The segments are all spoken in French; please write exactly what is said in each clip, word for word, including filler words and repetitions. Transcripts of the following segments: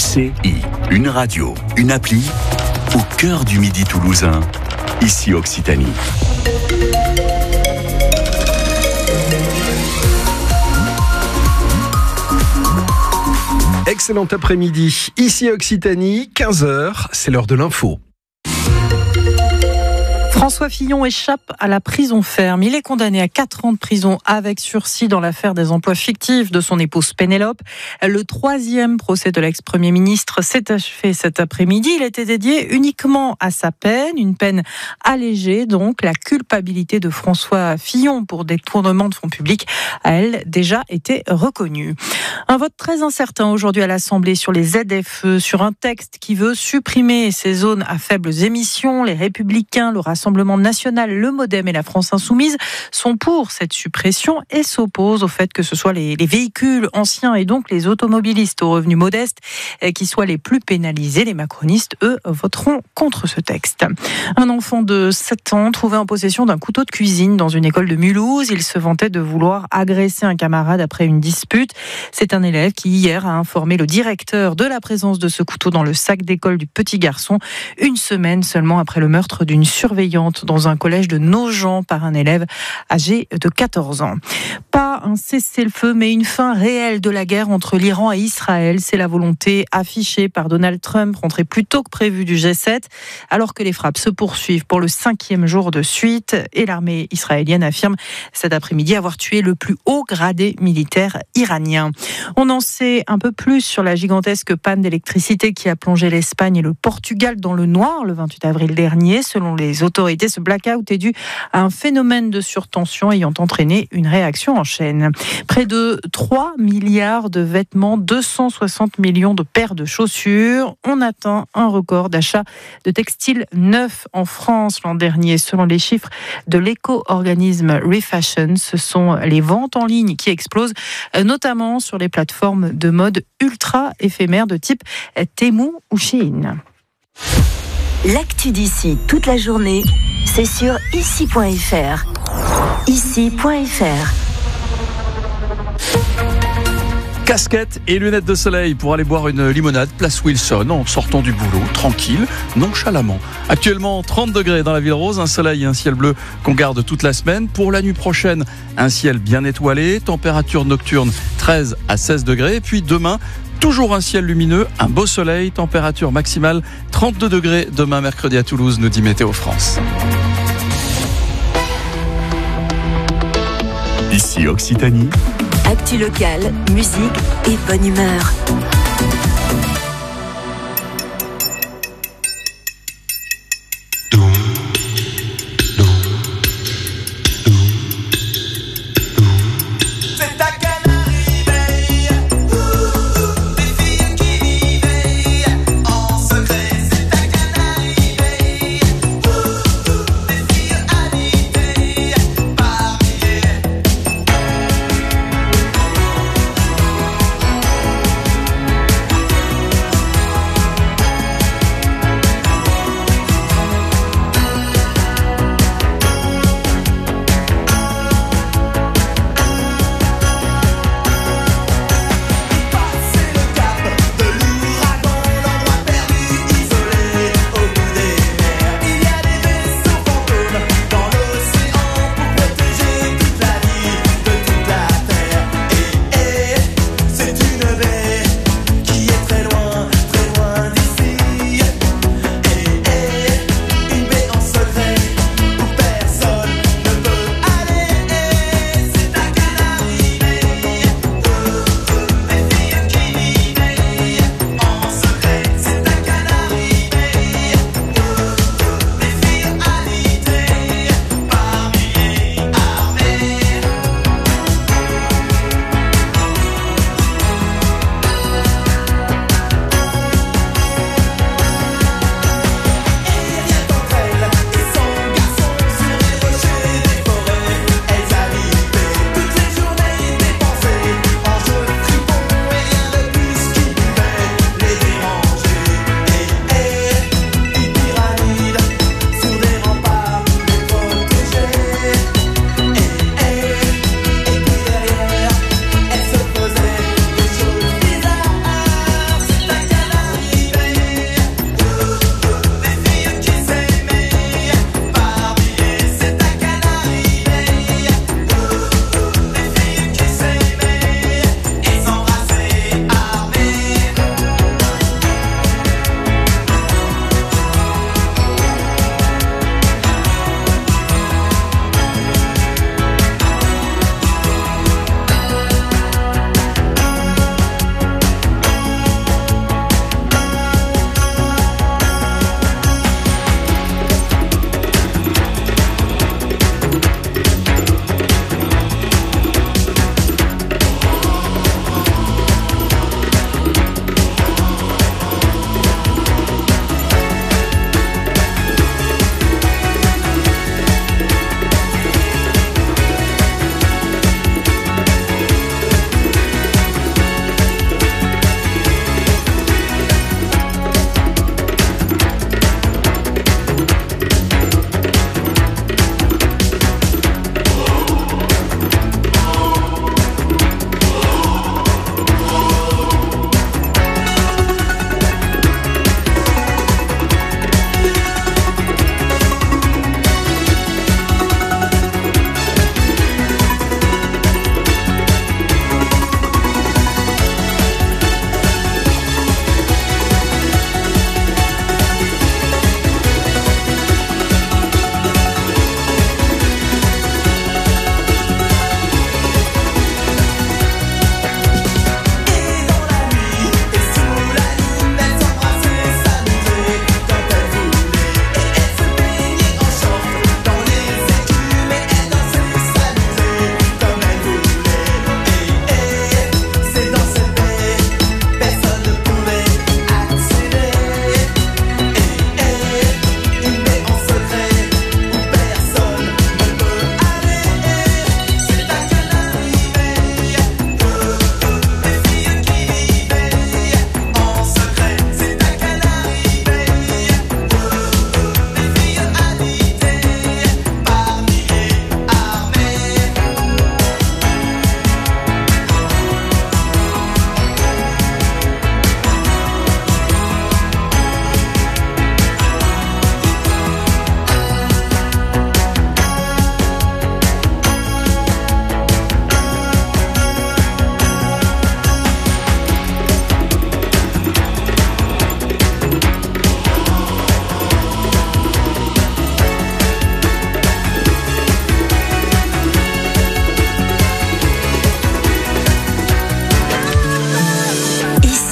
C I, une radio, une appli, au cœur du Midi toulousain, ici Occitanie. Excellent après-midi, ici Occitanie, quinze heures, c'est l'heure de l'info. François Fillon échappe à la prison ferme. Il est condamné à quatre ans de prison avec sursis dans l'affaire des emplois fictifs de son épouse Pénélope. Le troisième procès de l'ex-premier ministre s'est achevé cet après-midi. Il était dédié uniquement à sa peine, une peine allégée, donc la culpabilité de François Fillon pour détournement de fonds publics a, elle, déjà été reconnue. Un vote très incertain aujourd'hui à l'Assemblée sur les Z F E, sur un texte qui veut supprimer ces zones à faibles émissions. Les Républicains, le Rassemblement national, le Modem et la France Insoumise sont pour cette suppression et s'opposent au fait que ce soit les, les véhicules anciens et donc les automobilistes aux revenus modestes qui soient les plus pénalisés. Les macronistes, eux, voteront contre ce texte. Un enfant de sept ans trouvé en possession d'un couteau de cuisine dans une école de Mulhouse. Il se vantait de vouloir agresser un camarade après une dispute. C'est un élève qui, hier, a informé le directeur de la présence de ce couteau dans le sac d'école du petit garçon, une semaine seulement après le meurtre d'une surveillante dans un collège de Nogent par un élève âgé de quatorze ans. Pas un cessez-le-feu, mais une fin réelle de la guerre entre l'Iran et Israël. C'est la volonté affichée par Donald Trump, rentré plus tôt que prévu du G sept, alors que les frappes se poursuivent pour le cinquième jour de suite. Et l'armée israélienne affirme cet après-midi avoir tué le plus haut gradé militaire iranien. On en sait un peu plus sur la gigantesque panne d'électricité qui a plongé l'Espagne et le Portugal dans le noir le vingt-huit avril dernier. Selon les autorités, ce blackout est dû à un phénomène de surtension ayant entraîné une réaction en chaîne. Près de trois milliards de vêtements, deux cent soixante millions de paires de chaussures. On atteint un record d'achat de textiles neufs en France l'an dernier. Selon les chiffres de l'éco-organisme Refashion, ce sont les ventes en ligne qui explosent, notamment sur les plateformes de mode ultra éphémères de type Temu ou Shein. L'actu d'ici toute la journée, c'est sur ici point f r. ici point f r. Casquette et lunettes de soleil pour aller boire une limonade place Wilson en sortant du boulot, tranquille, nonchalamment. Actuellement trente degrés dans la ville rose, un soleil et un ciel bleu qu'on garde toute la semaine. Pour la nuit prochaine, un ciel bien étoilé, température nocturne treize à seize degrés. Et puis demain, toujours un ciel lumineux, un beau soleil, température maximale trente-deux degrés demain mercredi à Toulouse, nous dit Météo France. Ici Occitanie. Actu locale, musique et bonne humeur.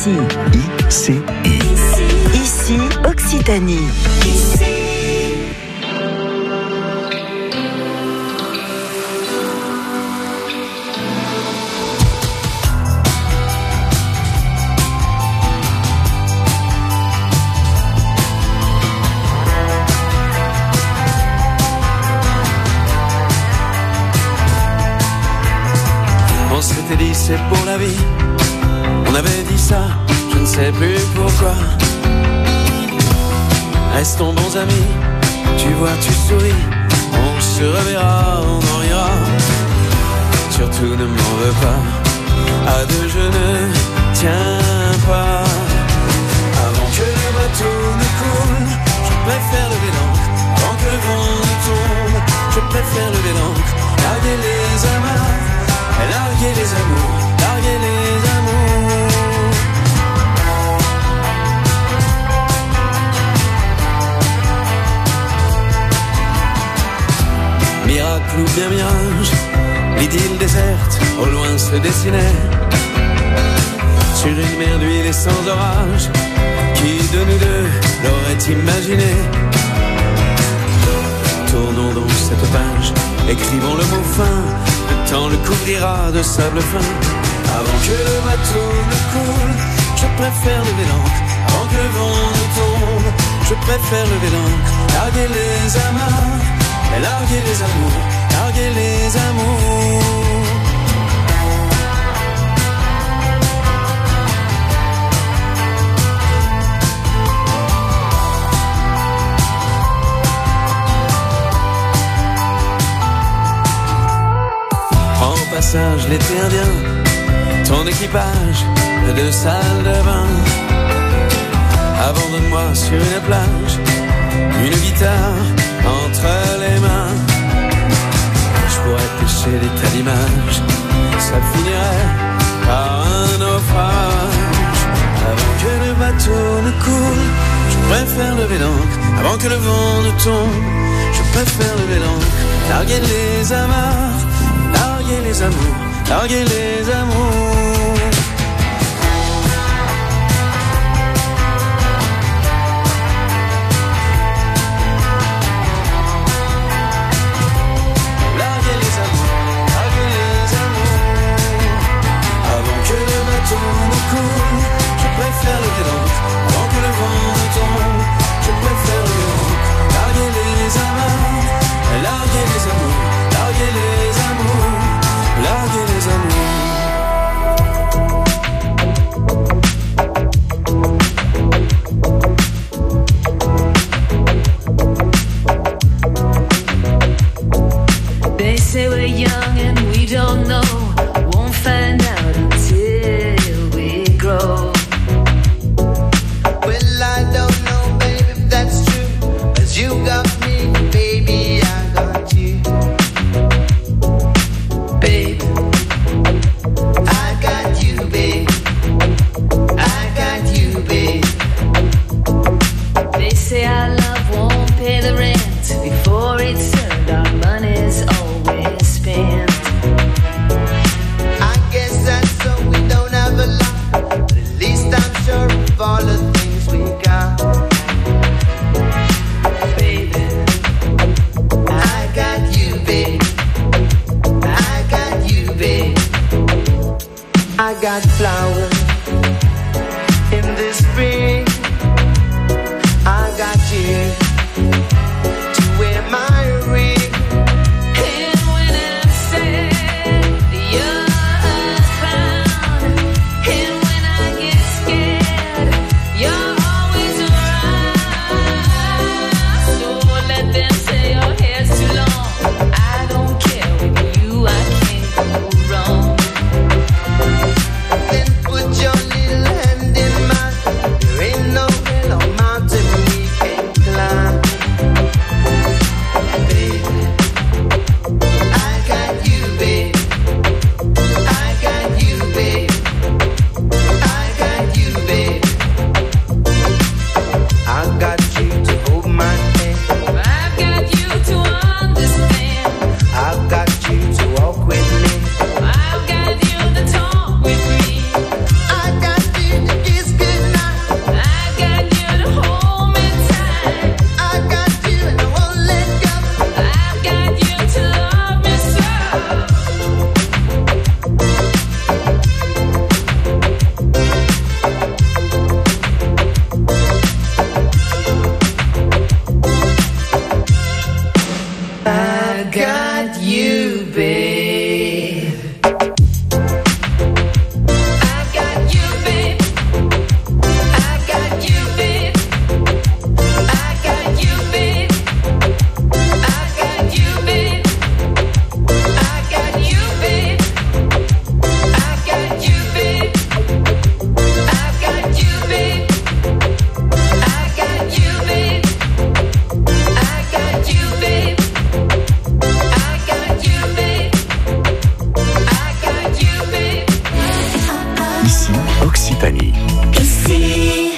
Ici. I C I. Ici, Occitanie. Ici. On s'était dit c'est pour la vie. On avait dit ça, je ne sais plus pourquoi. Restons bons amis, tu vois, tu souris. On se reverra, on en rira. Surtout ne m'en veux pas. À deux je ne tiens pas. Avant que le bateau ne coule, je préfère lever l'ancre. Avant que le vent ne tombe, je préfère lever l'ancre. Larguer les amarres, larguer les amours, larguer les amours. Miracle ou bien mirage, l'idylle déserte, au loin se dessinait. Sur une mer d'huile et sans orage, qui de nous deux l'aurait imaginé? Tournons donc cette page, écrivons le mot fin. Le temps le couvrira de sable fin. Avant que le bateau ne coule, je préfère lever l'ancre. Avant que le vent ne tombe, je préfère lever l'ancre. Larguer les amarres, et larguer les amours, larguer les amours. En passage l'été indien, ton équipage de deux salles de bain. Abandonne-moi sur une plage, une guitare entre les mains. Je pourrais pêcher des tas d'images, ça finirait par un naufrage. Avant que le bateau ne coule, je préfère lever l'ancre. Avant que le vent ne tombe, je préfère lever l'ancre. Larguer les amarres, larguer les amours, larguer les amours. Je préfère lever l'ancre avant que le vent ne tombe. Je préfère lever l'ancre, larguer les amarres, larguer les amours, larguer les amours, larguer les amours. They say we're young and we don't know. Won't find out until we grow. Well, I don't know, baby, if that's true. 'Cause you got me, baby, I got you. Babe, I got you, babe. I got you, babe. they say our love won't pay the rent. Before it's earned, our money's always spent. I guess that's so we don't have a lot. But at least I'm sure of all the things we got. Baby, I got you, babe. I got you, babe. I got flowers in the spring. I got you to wear my ring. and when I'm sad, you're around. And when I get scared, you're always around. So let them say your hair's too long. I don't care, with you I can't go wrong. Then put your little hand in mine. Ici, Occitanie. Ici.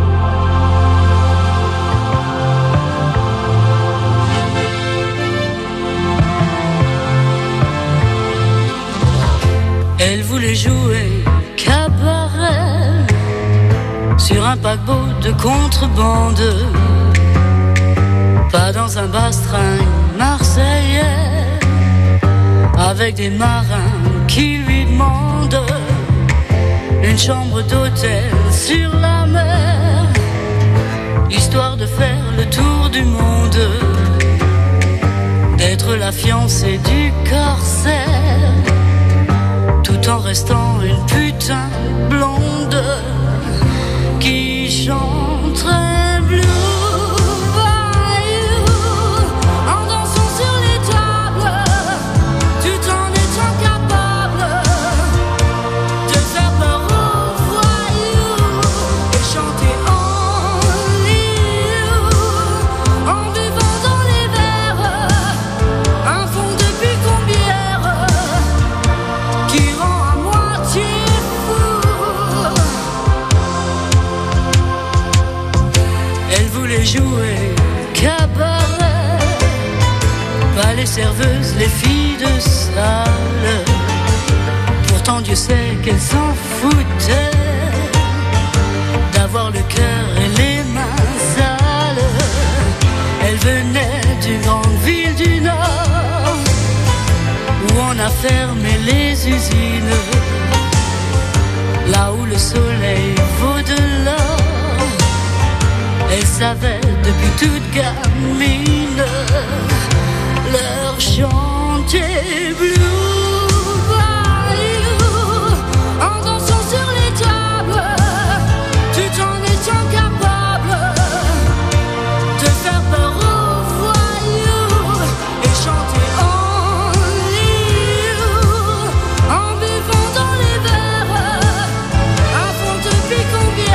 Elle voulait jouer cabaret sur un paquebot de contrebande, pas dans un bastringue marseillais, avec des marins qui lui demandent une chambre d'hôtel sur la mer, histoire de faire le tour du monde, d'être la fiancée du corsaire, tout en restant une putain blonde qui chante très blue. Jouer cabaret, pas les serveuses, les filles de salle. Pourtant Dieu sait qu'elles s'en foutaient d'avoir le cœur et les mains sales. Elles venaient d'une grande ville du Nord où on a fermé les usines, là où le soleil vaut de l'or. Elles savaient depuis toute gamine leur chanter blue. En dansant sur les tables, tout en étant capable de faire peur aux voyous et chanter en lieu, en buvant dans les verres un fond de picombière.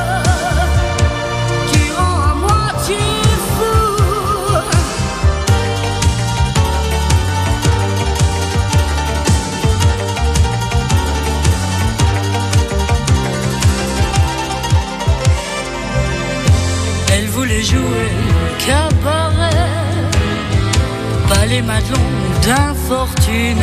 Jouer cabaret, pas les madelons d'infortune.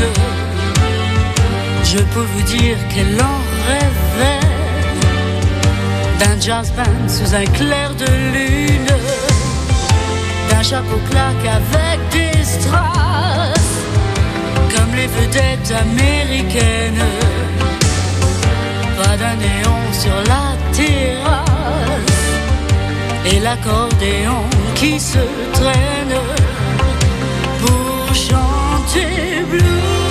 Je peux vous dire qu'elle en rêvait d'un jazz band sous un clair de lune, d'un chapeau claque avec des strass, comme les vedettes américaines. Pas d'un néon sur la terrasse et l'accordéon qui se traîne pour chanter blue.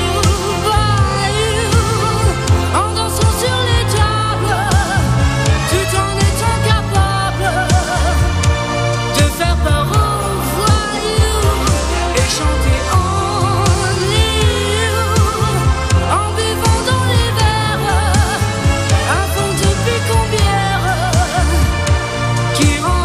En dansant sur les tables, tout en étant capable de faire peur aux voyous et chanter en lieu, en buvant dans les verres un fond de picombière qui rend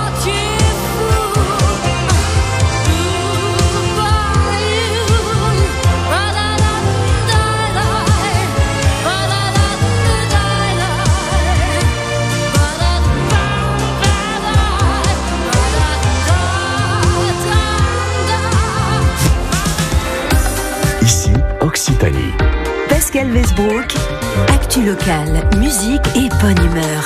Occitanie. Pascal Westbrook, actu locale, musique et bonne humeur.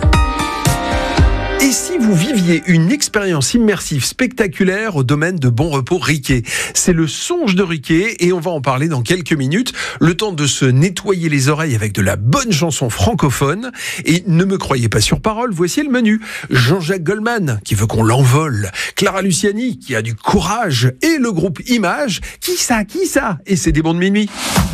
Et si vous viviez une expérience immersive spectaculaire au domaine de Bon Repos Riquet? C'est le songe de Riquet et on va en parler dans quelques minutes. Le temps de se nettoyer les oreilles avec de la bonne chanson francophone. Et ne me croyez pas sur parole, voici le menu. Jean-Jacques Goldman qui veut qu'on l'envole. Clara Luciani qui a du courage. Et le groupe Images. Qui ça, qui ça? Et c'est des bons de minuit.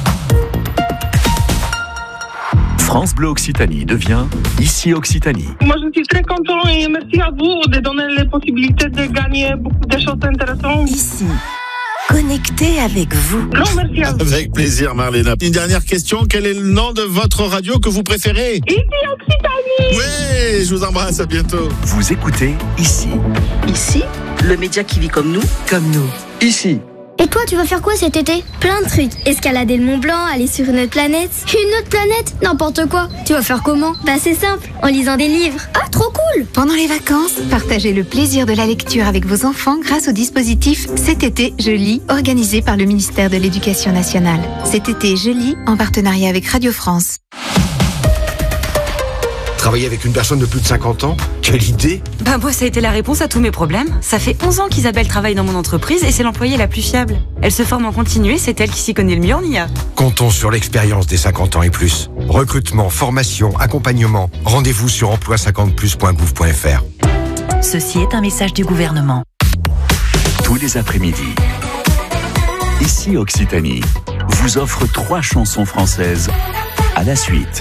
France Bleu Occitanie devient Ici Occitanie. Moi, je suis très content et merci à vous de donner les possibilités de gagner beaucoup de choses intéressantes. Ici, connecté avec vous. Grand merci à vous. Avec plaisir, Marlène. Une dernière question. Quel est le nom de votre radio que vous préférez? Ici Occitanie. Oui, je vous embrasse. À bientôt. Vous écoutez Ici. Ici, le média qui vit comme nous. Comme nous. Ici. Et toi, tu vas faire quoi cet été? Plein de trucs. Escalader le Mont Blanc, aller sur une autre planète. Une autre planète? N'importe quoi. Tu vas faire comment? Bah c'est simple, en lisant des livres. Ah, trop cool! Pendant les vacances, partagez le plaisir de la lecture avec vos enfants grâce au dispositif Cet été, je lis, organisé par le ministère de l'Éducation nationale. Cet été, je lis, en partenariat avec Radio France. Travailler avec une personne de plus de cinquante ans? Quelle idée! Bah moi ça a été la réponse à tous mes problèmes. Ça fait onze ans qu'Isabelle travaille dans mon entreprise et c'est l'employée la plus fiable. Elle se forme en continu et c'est elle qui s'y connaît le mieux en I A. Comptons sur l'expérience des cinquante ans et plus. Recrutement, formation, accompagnement. Rendez-vous sur emploi cinquante plus point gouv point f r. Ceci est un message du gouvernement. Tous les après-midi, Ici Occitanie vous offre trois chansons françaises à la suite.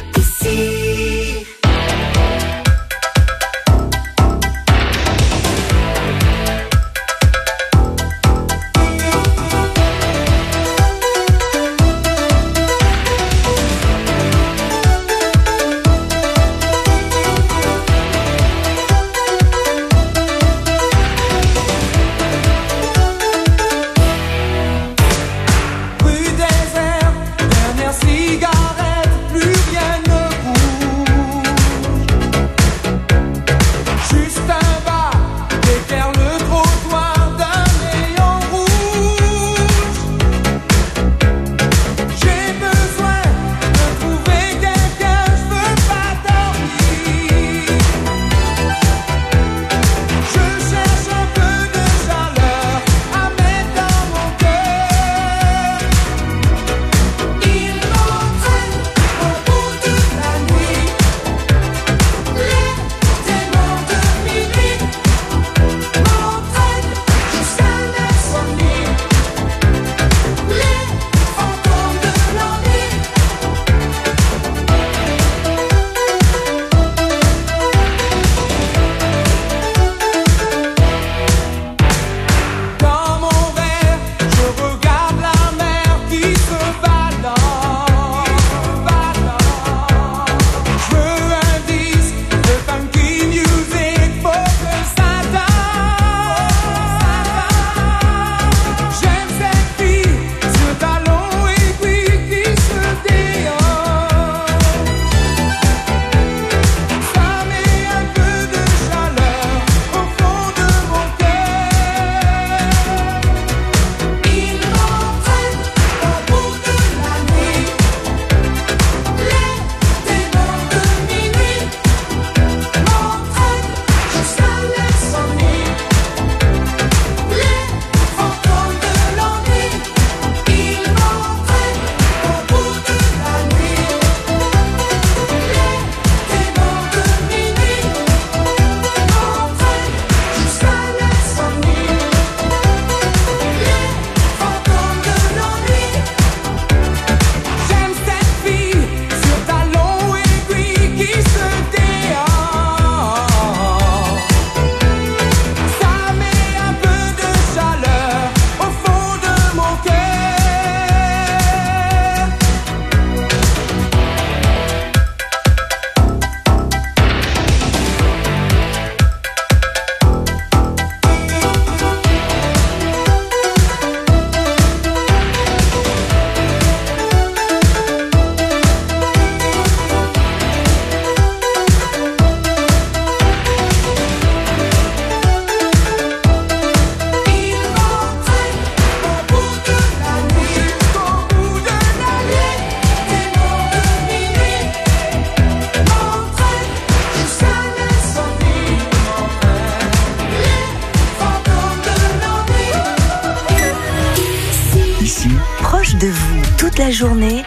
De vous toute la journée,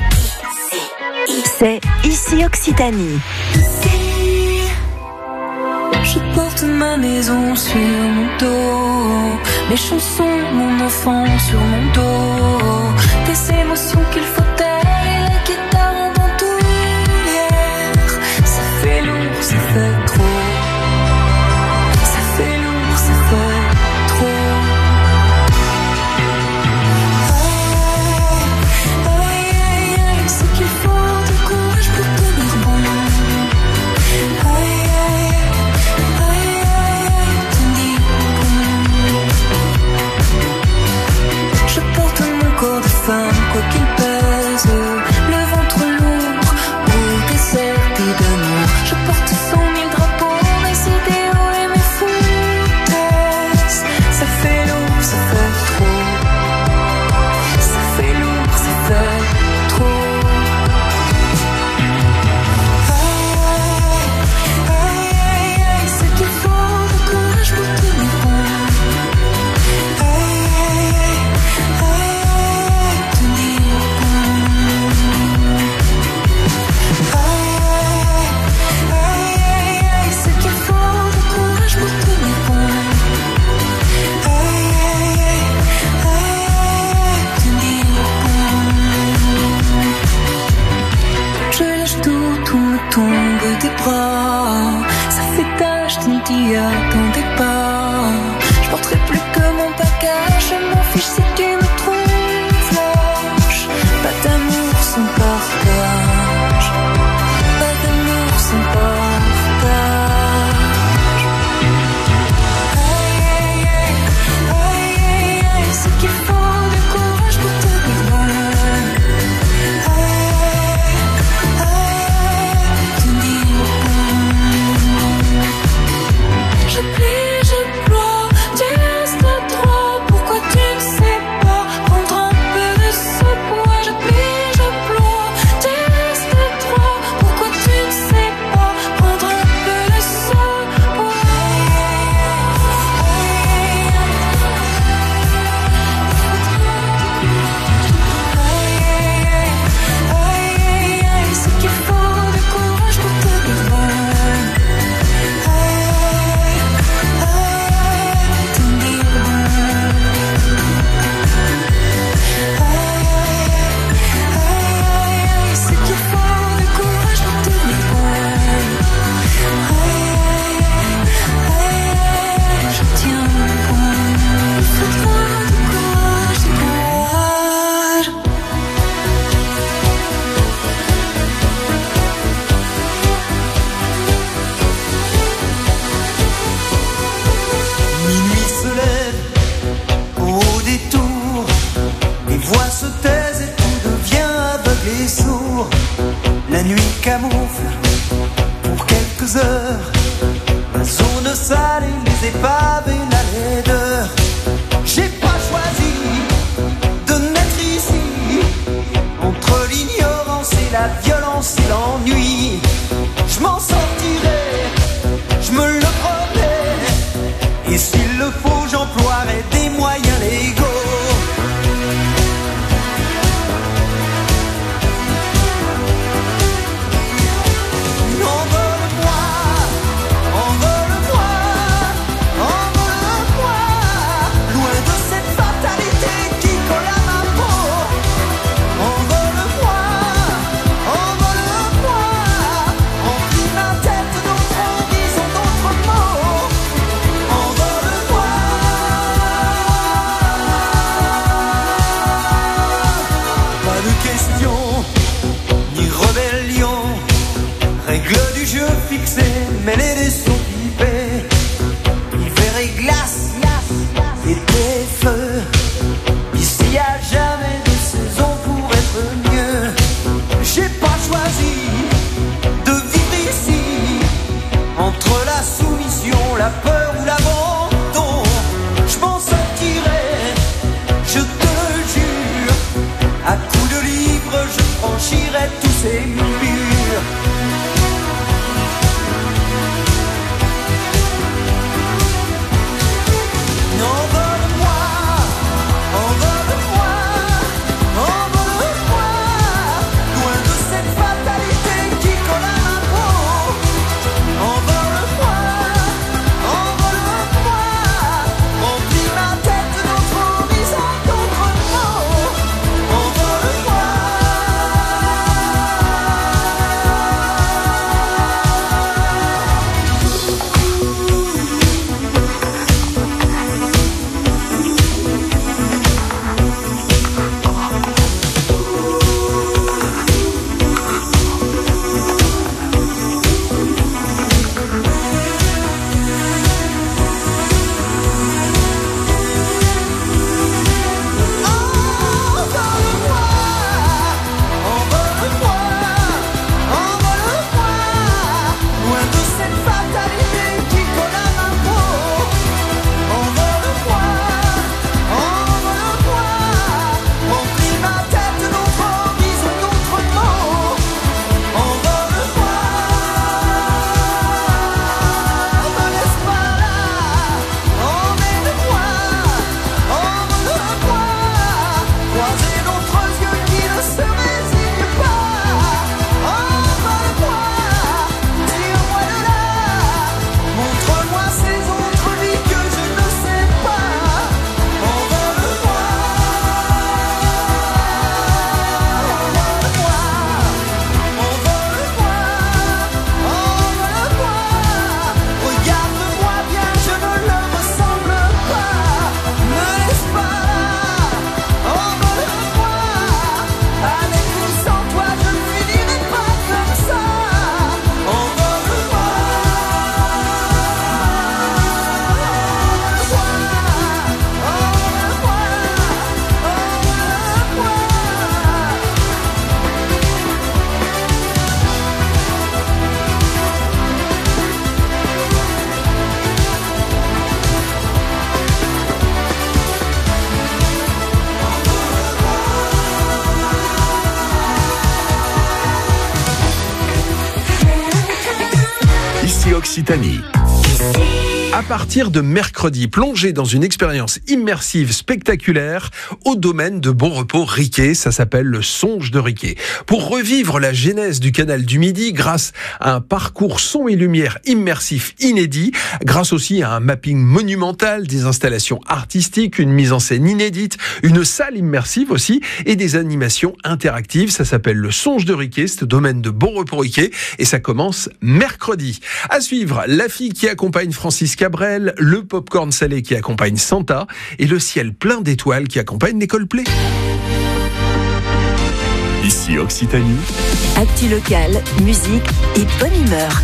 c'est Ici Occitanie. Je porte ma maison sur mon dos, mes chansons, mon enfant sur mon dos, des émotions qu'il faut taire et la guitare en bandoulière. Ça fait lourd, ça fait trop. Ça fait lourd, ça fait trop. Je porte tombe des bras. Ça fait tâche, tu ne t'y attendais pas. Je porterai plus que mon bagage, je m'en fiche si tu me trouves lâche. Pas d'amour sans partage, pas d'amour sans partage. Aïe aïe aïe, aïe aïe aïe, ce qu'il faut de courage pour te dire bon. Je plie, je ploie, tu restes droit. Pourquoi tu ne sais pas prendre un peu de ce poids? Je plie, je ploie, tu restes droit. Pourquoi tu ne sais pas prendre un peu de ce poids? Aïe aïe aïe, aïe, ce qu'il faut de courage pour te dire bon. Minuit se lève au détour, les voix se taisent et tout devient aveugle et sourd. La nuit camoufle pour quelques heures la zone sale et les épaves et la laideur. J'ai pas choisi de naître ici, entre l'ignorance et la violence et l'ennui. Je m'en sortirai, je me le promets. Et s'il le faut, j'emploierai des moyens légaux. Envole-moi, envole-moi, envole-moi, loin de cette fatalité qui colle à ma peau. Envole-moi, envole-moi, remplis ma tête d'autres horizons, d'autres mots. Envole-moi, pas de question, ni rébellion. Règle du jeu fixée, mêlée des sons pipés. Hiver et glace, été et feu. Ici y'a jamais de saison pour être mieux. J'ai pas choisi de vivre ici, entre la soumission, la peur ou l'abandon. Je m'en sortirai, je te le jure. À coups de livre, je franchirai tous ces murs. Occitanie. À partir de mercredi, plongez dans une expérience immersive spectaculaire au domaine de Bon Repos Riquet. Ça s'appelle le Songe de Riquet. Pour revivre la genèse du canal du Midi grâce à un parcours son et lumière immersif inédit, grâce aussi à un mapping monumental, des installations artistiques, une mise en scène inédite, une salle immersive aussi et des animations interactives. Ça s'appelle le Songe de Riquet, c'est au domaine de Bon Repos Riquet et ça commence mercredi. À suivre, la fille qui accompagne Francis Cabrel, le popcorn salé qui accompagne Santa et le ciel plein d'étoiles qui accompagne les Coldplay. Ici Occitanie. Actu locale, musique et bonne humeur.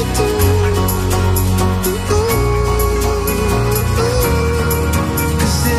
Cause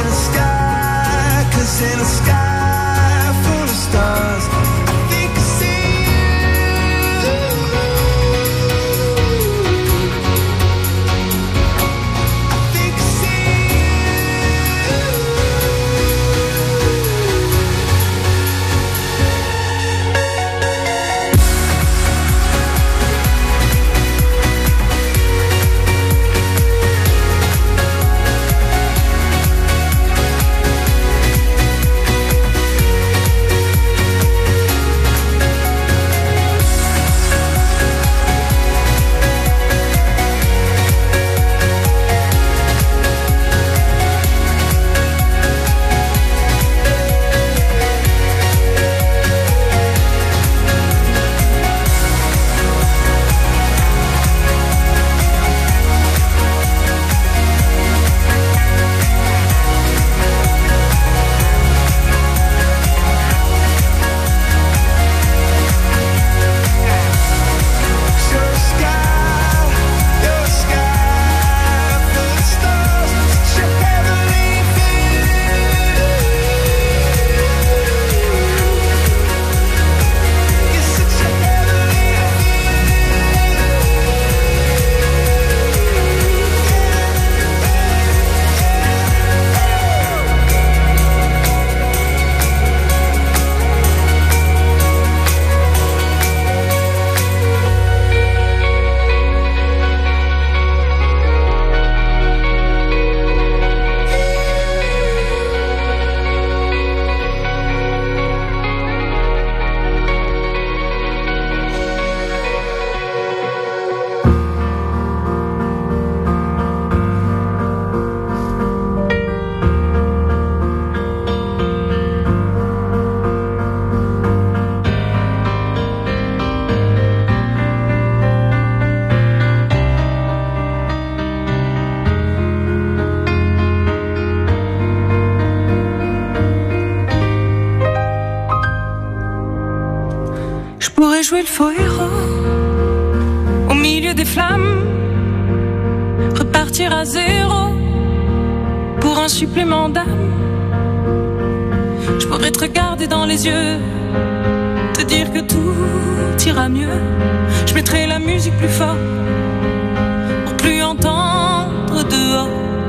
jouer le faux héros au milieu des flammes, repartir à zéro pour un supplément d'âme. Je pourrais te regarder dans les yeux, te dire que tout ira mieux. Je mettrai la musique plus fort pour plus entendre dehors.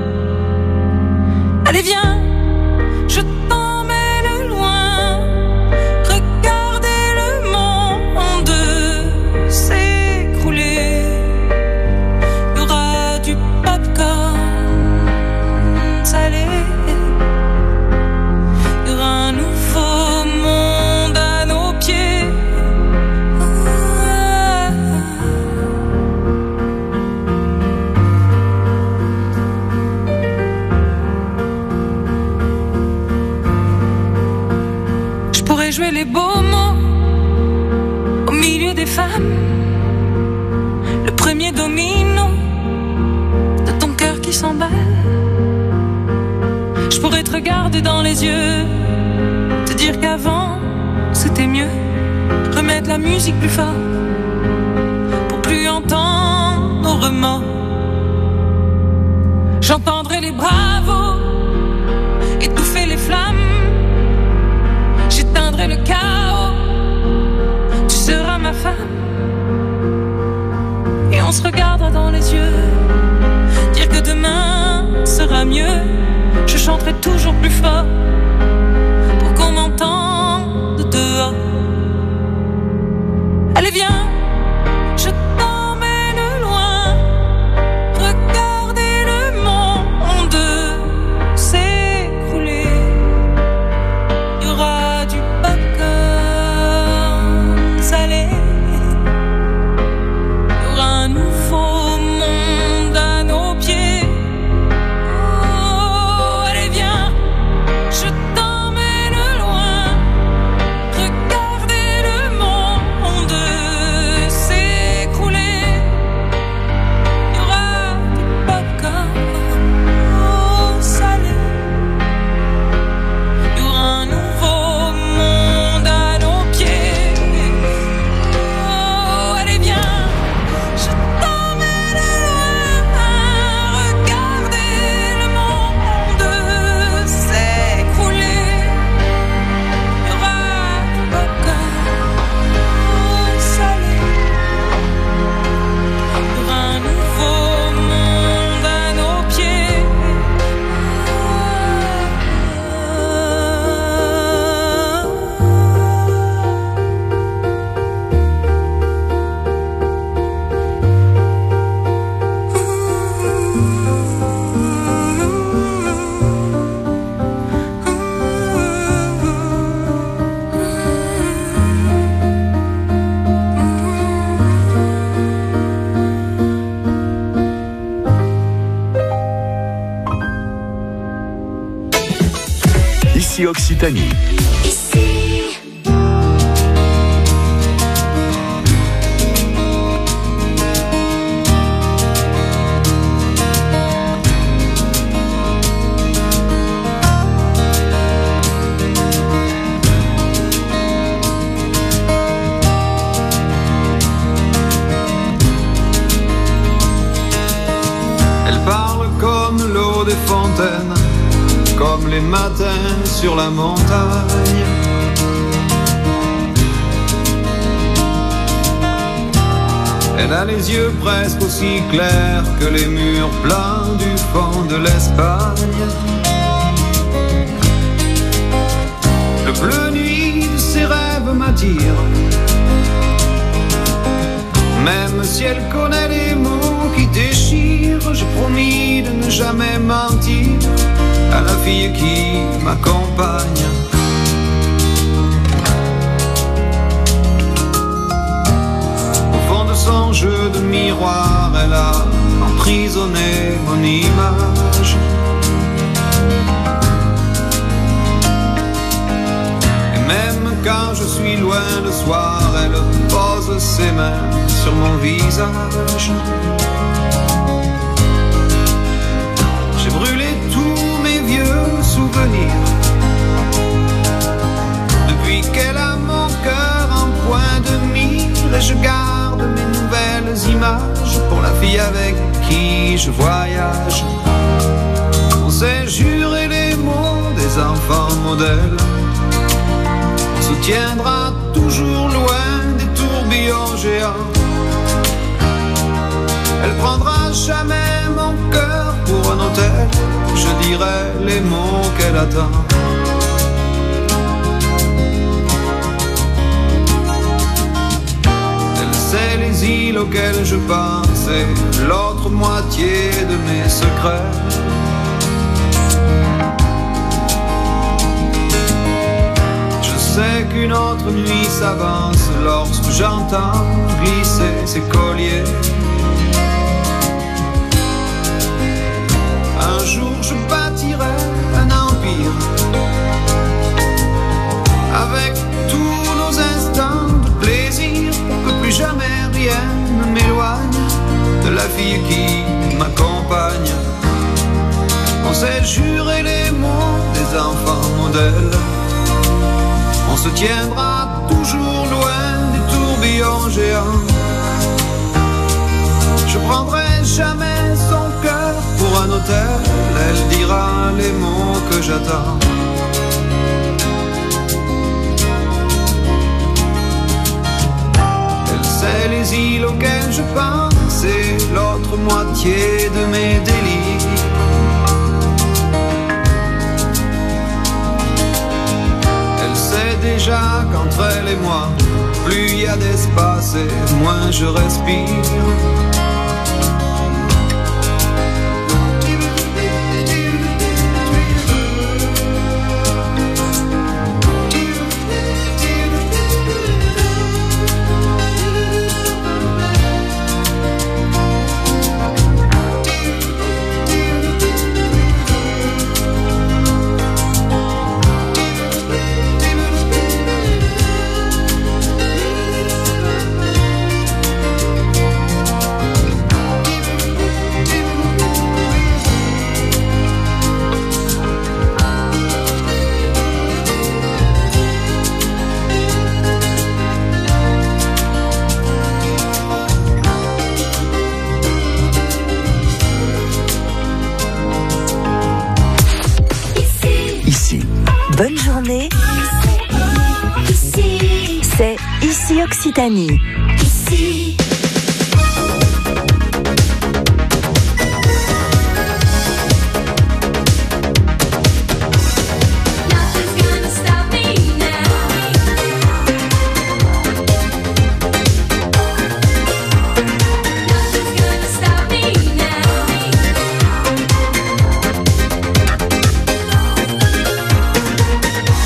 Allez viens, je t'emmène loin, regarder le monde s'écrouler. Il y aura du popcorn salé. Il y aura un nouveau monde à nos pieds. Je pourrais jouer les beaux mots au milieu des femmes, le premier domino de ton cœur qui s'emballe. Je pourrais te regarder dans les yeux, te dire qu'avant c'était mieux, remettre la musique plus fort pour plus entendre nos remords. J'entendrai les bravos étouffer les flammes, j'éteindrai le chaos, tu seras ma femme. Et on se regardera dans les yeux, dire que demain sera mieux. Je chanterai toujours plus fort pour qu'on m'entende dehors. Allez viens, je t'emmène loin, regarder le monde s'écrouler. Il y aura du popcorn salé. Il y aura un nouveau monde à nos pieds. Oh, allez viens, je t'emmène loin, regarder le monde s'écrouler. Il y aura du popcorn salé. Il y aura un nouveau monde à nos pieds. Oh, allez viens, je t'emmène loin, regarder le monde s'écrouler. Il y aura du popcorn salé. Il y aura un nouveau monde à nos pieds. Ici Occitanie. Elle parle comme l'eau des fontaines, comme les matins sur la montagne. Elle a les yeux presque aussi clairs que les murs blancs du fond de l'Espagne. Le bleu nuit de ses rêves m'attire, même si elle connaît les mots qui déchirent. J'ai promis de ne jamais mentir à la fille qui m'accompagne. Au fond de son jeu de miroir, elle a emprisonné mon image. Et même quand je suis loin le soir, elle pose ses mains sur mon visage. J'ai brûlé tous mes vieux souvenirs depuis qu'elle a mon cœur en point de mire. je voyage. On s'est juré les mots des enfants modèles. On se tiendra toujours loin des tourbillons géants. Elle prendra jamais mon cœur pour un hôtel. Je dirai les mots qu'elle attend. Elle sait les îles auxquelles je pense et l'autre moitié de mes secrets. Je sais qu'une autre nuit s'avance lorsque j'entends glisser ses colliers. Un jour je bâtirai un empire avec tous nos instants de plaisir pour que plus jamais rien ne m'éloigne de la fille qui m'accompagne. On s'est juré les mots des enfants modèles. On se tiendra toujours loin des tourbillons géants. Je prendrai jamais son cœur pour un hôtel. Elle dira les mots que j'attends. Elle sait les îles auxquelles je pense et l'autre moitié de mes délires. Elle sait déjà qu'entre elle et moi, plus il y a d'espace et moins je respire. Bonne journée. Ici. C'est Ici Occitanie. Ici.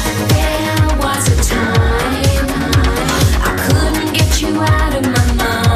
There was a time I couldn't get you out of my mind.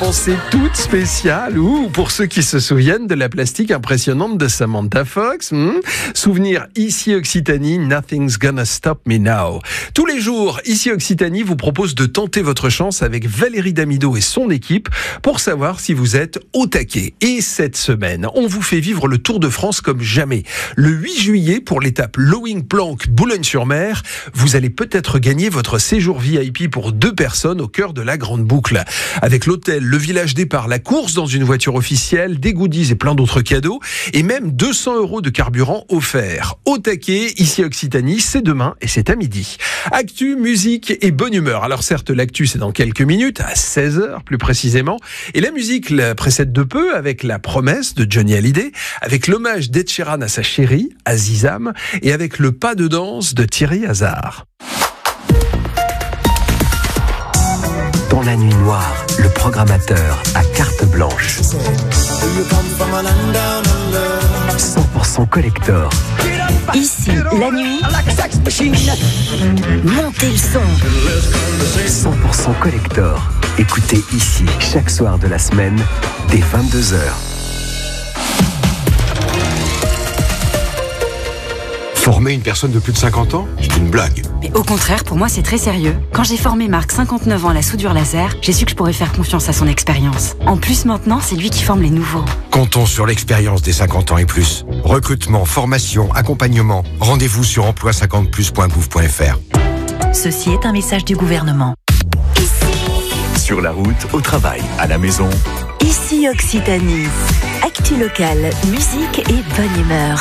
pensée toute spéciale, ou pour ceux qui se souviennent de la plastique impressionnante de Samantha Fox. Hmm Souvenir ici Occitanie, Nothing's Gonna Stop Me Now. Tous les jours, ici Occitanie vous propose de tenter votre chance avec Valérie Damido et son équipe pour savoir si vous êtes au taquet. Et cette semaine, on vous fait vivre le Tour de France comme jamais. Le huit juillet, pour l'étape Lowing-Planck Boulogne-sur-Mer, vous allez peut-être gagner votre séjour V I P pour deux personnes au cœur de la Grande Boucle. Avec l'hôtel, le village départ, la course dans une voiture officielle, des goodies et plein d'autres cadeaux, et même deux cents euros de carburant offert. Au taquet, ici Occitanie, c'est demain et c'est à midi. Actu, musique et bonne humeur. Alors certes, l'actu c'est dans quelques minutes, à seize heures plus précisément, et la musique la précède de peu avec La Promesse de Johnny Hallyday, avec l'hommage d'Ed Sheeran à sa chérie, Azizam, et avec le pas de danse de Thierry Hazard. Dans la nuit noire, le programmateur a carte blanche. cent pour cent collector. Ici, la nuit, montez le son. cent pour cent collector. Écoutez ici chaque soir de la semaine dès vingt-deux heures. Former une personne de plus de cinquante ans, c'est une blague. Mais au contraire, pour moi, c'est très sérieux. Quand j'ai formé Marc, cinquante-neuf ans, à la soudure laser, j'ai su que je pourrais faire confiance à son expérience. En plus, maintenant, c'est lui qui forme les nouveaux. Comptons sur l'expérience des cinquante ans et plus. Recrutement, formation, accompagnement. Rendez-vous sur emploi cinquante plus point gouv point fr. Ceci est un message du gouvernement. Sur la route, au travail, à la maison. Ici Occitanie. Actu locale, musique et bonne humeur.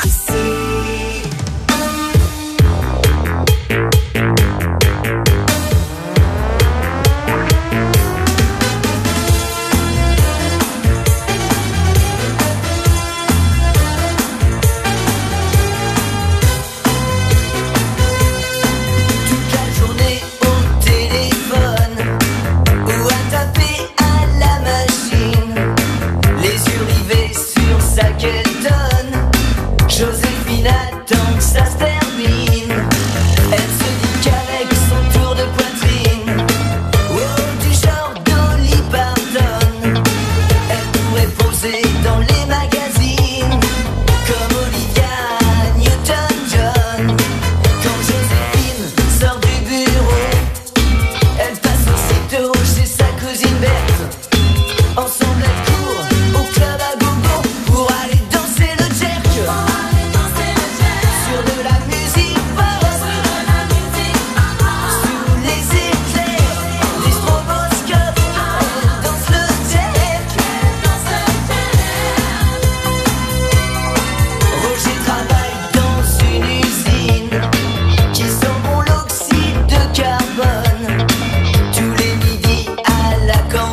Tous les midis à la cantine.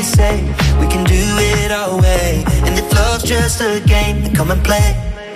say. We can do it our way. And if love's just a game, then come and play.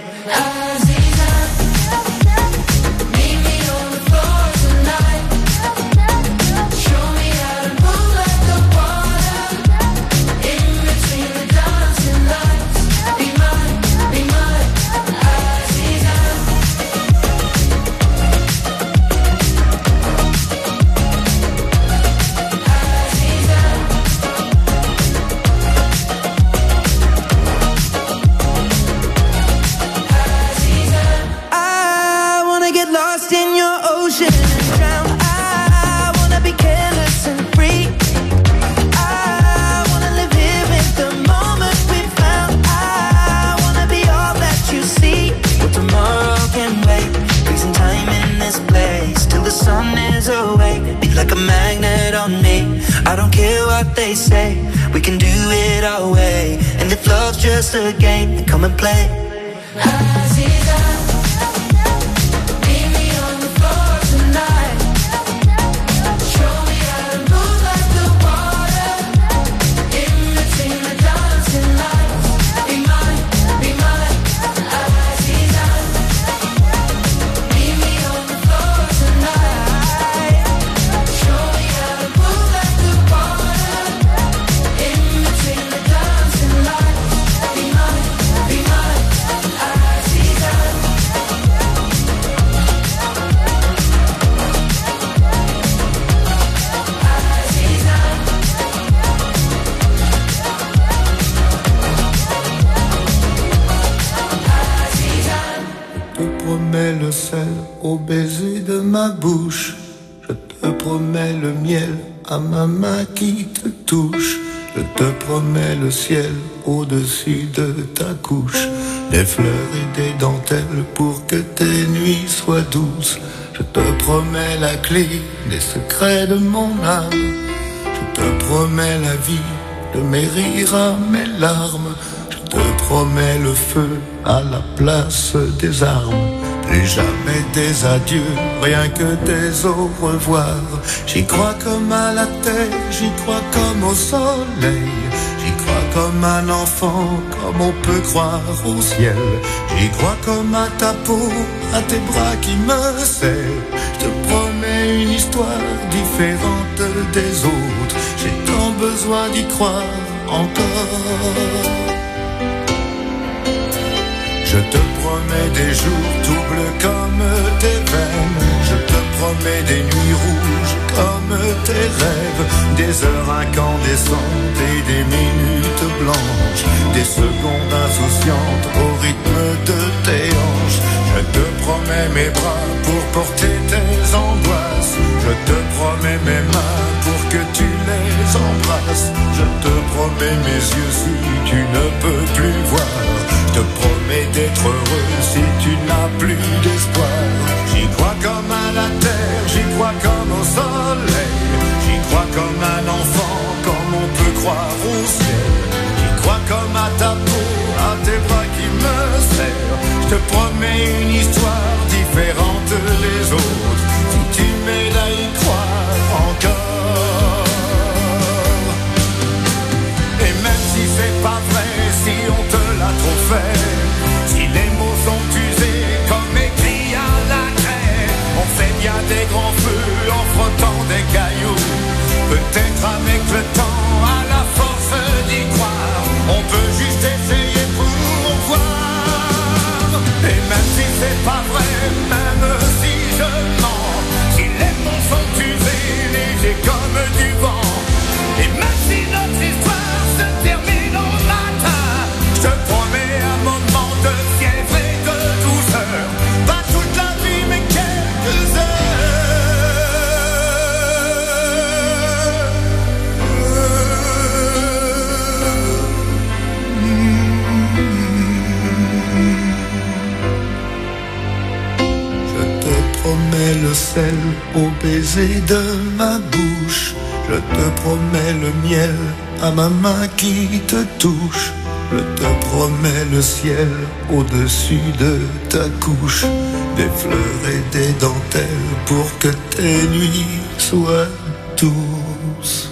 They say we can do it our way. And if love's just a game, then come and play. Au baiser de ma bouche, je te promets le miel à ma main qui te touche. Je te promets le ciel au-dessus de ta couche, des fleurs et des dentelles pour que tes nuits soient douces. Je te promets la clé des secrets de mon âme. Je te promets la vie de mes rires à mes larmes. Je te promets le feu à la place des armes. Plus jamais des adieux, rien que des au revoir. J'y crois comme à la terre, j'y crois comme au soleil. J'y crois comme un enfant, comme on peut croire au ciel. J'y crois comme à ta peau, à tes bras qui me serrent. Je te promets une histoire différente des autres. J'ai tant besoin d'y croire encore. Je te promets des jours doubles comme tes veines. Je te promets des nuits rouges comme tes rêves. Des heures incandescentes et des minutes blanches. Des secondes insouciantes au rythme de tes hanches. Je te promets mes bras pour porter tes angoisses. Je te promets mes mains pour que tu les embrasses. Je te promets mes yeux si tu ne peux plus voir. Je te promets d'être heureux si tu n'as plus d'espoir. J'y crois comme à la terre, j'y crois comme au soleil. J'y crois comme un enfant, comme on peut croire au ciel. J'y crois comme à ta peau, à tes bras qui me serrent. Je te promets une histoire différente des autres. Si tu m'aides à y croire encore. Et même si c'est pas vrai, si on te l'a trop fait, si les mots sont usés comme écrits à la craie, on fait bien des grands feux en frottant des cailloux. Peut-être avec le temps, à la force d'y croire, on peut juste essayer pour voir. Et même si c'est pas vrai, même si je mens, si les mots sont usés, légers comme du vent, et même si notre histoire se termine au matin, je te promets un moment de fièvre et de douceur. Pas toute la vie mais quelques heures. Je te promets le sel au baiser de ma bouche. Je te promets le miel à ma main qui te touche. Je te promets le ciel au-dessus de ta couche. Des fleurs et des dentelles pour que tes nuits soient douces.